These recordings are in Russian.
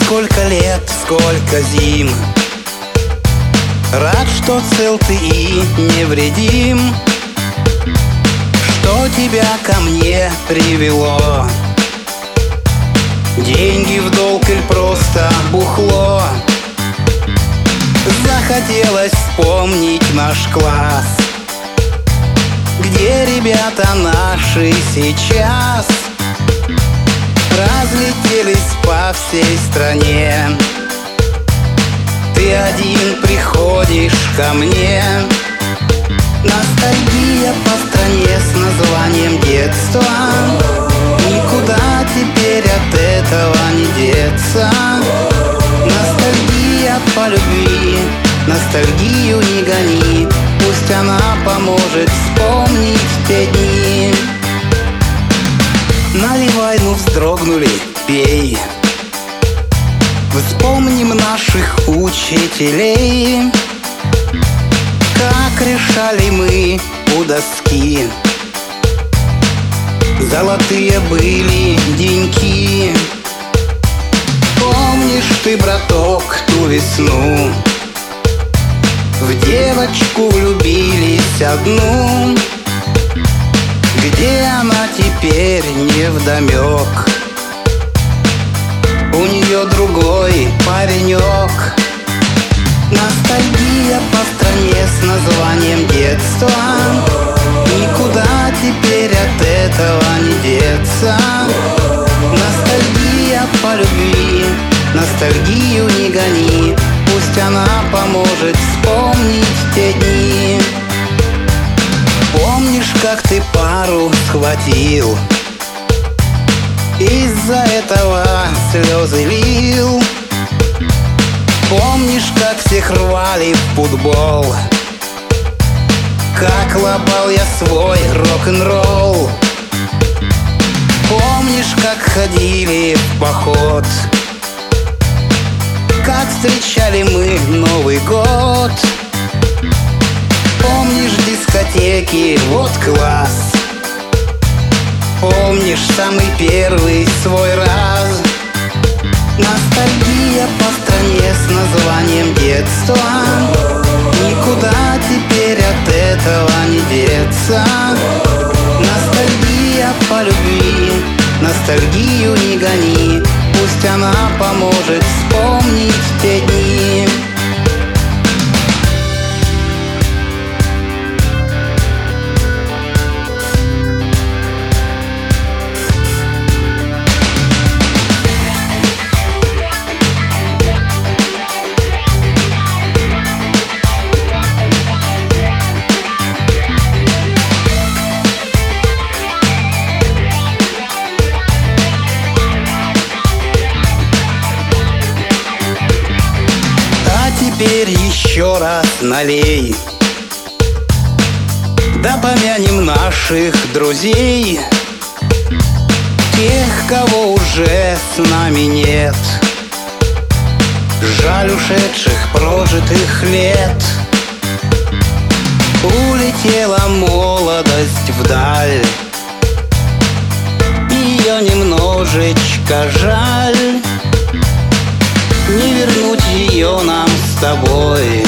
Сколько лет, сколько зим, рад, что цел ты и невредим. Что тебя ко мне привело? Деньги в долг или просто бухло? Захотелось вспомнить наш класс, где ребята наши сейчас разлетелись по всей стране. Ты один приходишь ко мне. Ностальгия по стране с названием детства. Никуда теперь от этого не деться. Ностальгия по любви, ностальгию не гони. Пусть она поможет вспомнить те дни. Наливай, ну вздрогнули, пей. Вспомним наших учителей, как решали мы у доски. Золотые были деньки. Помнишь ты, браток, ту весну? В девочку влюбились одну. Где она теперь, невдомек? У нее другой паренек. Ностальгия по стране с названием детства. Никуда теперь от этого не деться. Ностальгия по любви, ностальгию не гони. Пусть она поможет вспомнить те дни. Помнишь, как ты пару схватил? Из-за этого слезы лил. Помнишь, как всех рвали в футбол? Как лобал я свой рок-н-ролл? Помнишь, как ходили в поход? Как встречали мы Новый год? Помнишь дискотеки, вот класс? Помнишь самый первый свой раз? Ностальгия по стране с названием детства. Никуда теперь от этого не деться. Ностальгия по любви, ностальгию не гони. Пусть она поможет вспомнить те дни. Теперь еще раз налей, да помянем наших друзей, тех, кого уже с нами нет. Жаль ушедших прожитых лет. Улетела молодость вдаль, ее немножечко жаль. Не вернуть ее нам с тобой.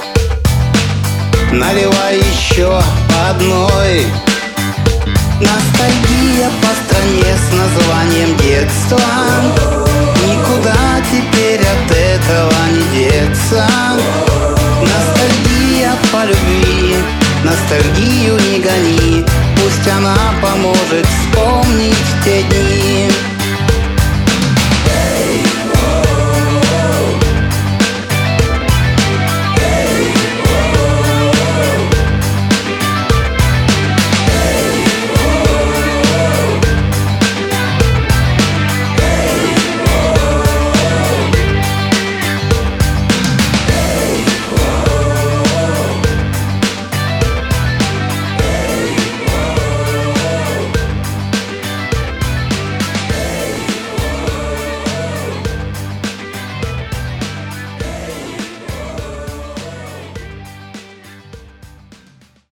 Наливай еще по одной. Ностальгия по стране с названием детства. Никуда теперь от этого не деться. Ностальгия по любви, ностальгию не гони. Пусть она поможет вспомнить те дни.